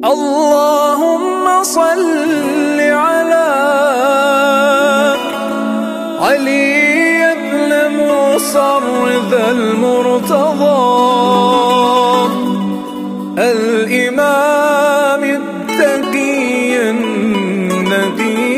اللهم صل على علي بن موسى الرضا المرتضى الإمام التقي النبي.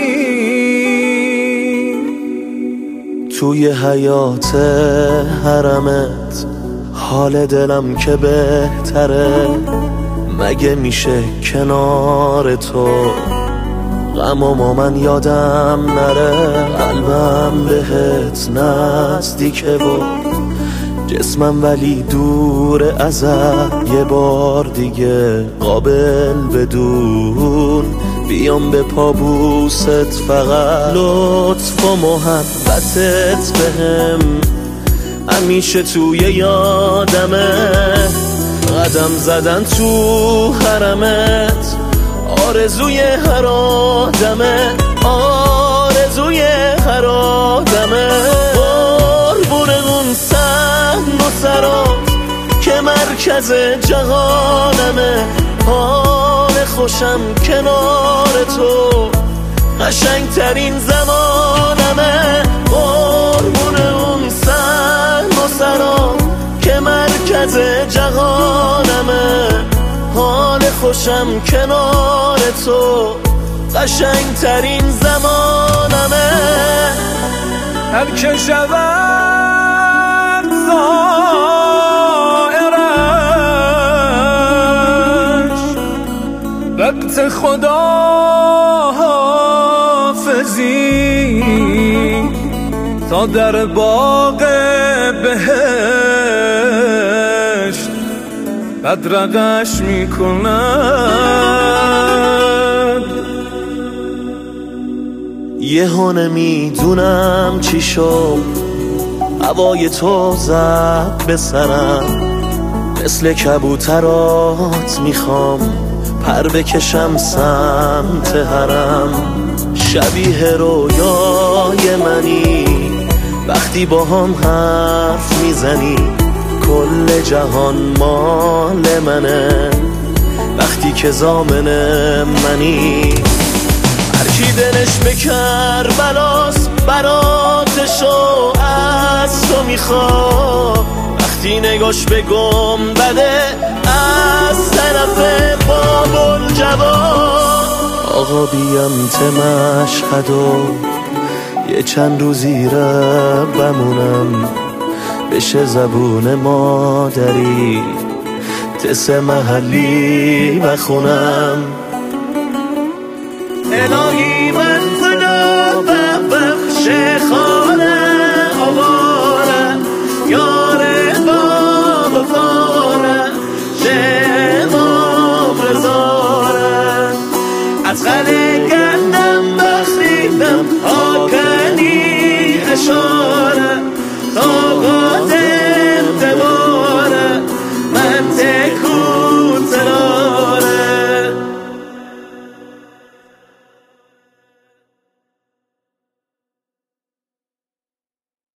توی حیات حرمت حال دلم که بهتره، مگه میشه کنار تو غمامو من یادم نره. قلبم بهت نزدیکه و جسمم ولی دور ازت، یه بار دیگه قابل بدون بیام به پابوست، فقط لطف و محبتت بهم همیشه توی یادمه. قدم زدن تو حرمت آرزوی هر آدمه، آرزوی هر آدمه. قربون اون صحن و سرات که مرکز جهانمه، حال خوشم کنار تو قشنگترین زمانمه. قربون اون صحن و سرات که مرکز جهانمه، حال خوشم کنار تو قشنگترین زمانمه. هر که شود زائرش وقت خداحافظی، تا در باغ بهشت بدرقش میکند. یهو نمیدونم چی شد، هوای تو زد به سرم، مثل کبوترات میخوام پر بکشم سمت حرم. شبیه رویای منی وقتی با هم حرف میزنی، کل جهان مال منه وقتی که ضامن منی. هر کی دلش به کربلاست براتشو از تو میخواد، وقتی نگاش به گنبده از طرف باب‌الجواد. آقا بیم ته مشهد و یه چند روزی را بمونم، بشه زبون مادری تس محلی بخونم. الهی من خدا بخش